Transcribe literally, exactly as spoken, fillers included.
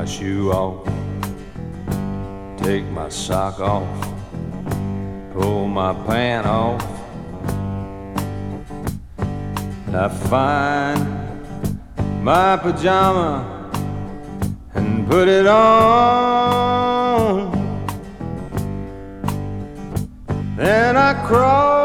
shoe off, take my sock off, pull my pant off. I find my pajama and put it on. Then I crawl